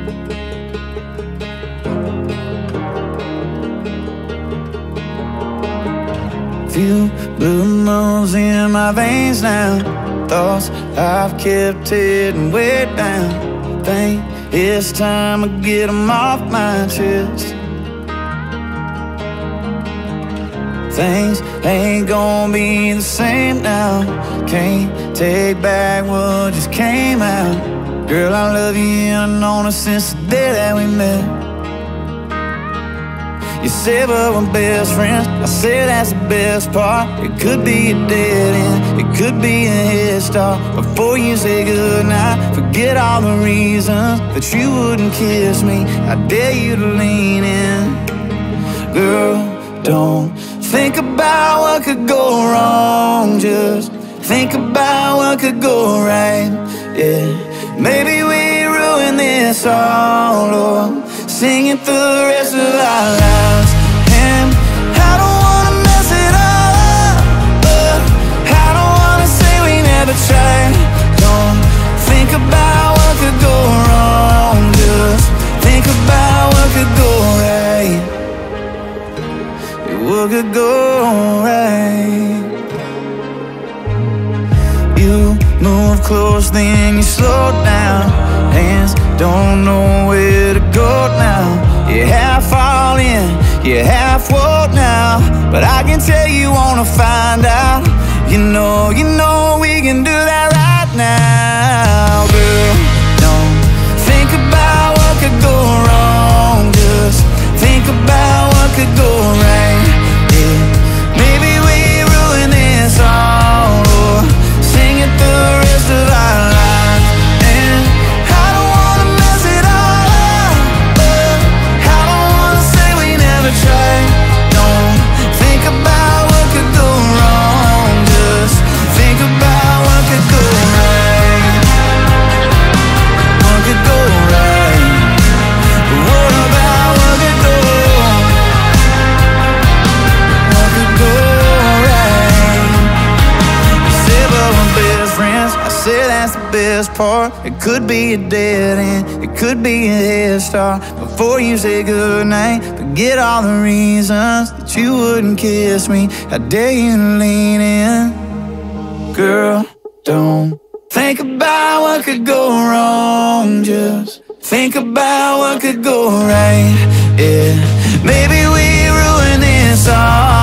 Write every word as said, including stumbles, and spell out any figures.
Few blue moons in my veins now. Thoughts I've kept hidden way down. Think it's time to get them off my chest. Things ain't gonna be the same now. Can't take back what just came out. Girl, I love you and I've known it since the day that we met. You say but we're best friends, I say that's the best part. It could be a dead end, it could be a head start. Before you say goodnight, forget all the reasons that you wouldn't kiss me. I dare you to lean in. Girl, don't think about what could go wrong. Just think about what could go right. Yeah, maybe we ruin this all, or sing it through the rest of our lives. And I don't wanna mess it all up, but I don't wanna say we never tried. Don't think about what could go wrong. Just think about what could go right. What could go right. You move close, then you slow down. Hands don't know where to go now. You're half all in, you're half woke now, but I can tell you wanna find out. You know, you know we can do that right now. Girl, don't think about what could go wrong. Just think about what could go right. Yeah, maybe we ruin this all, or sing it through the rest of our lives. And I don't wanna mess it all up, but I don't wanna say we never tried. Don't think about what could go wrong. Just think about what could go right. What could go right. But what about what could go? What could go right? You say but we're best friends, I say that's the best part. It could be a dead end, it could be a head start. Before you say goodnight, forget all the reasons that you wouldn't kiss me. I dare you to lean in. Girl, don't think about what could go wrong. Just think about what could go right. Yeah, maybe we ruin this all.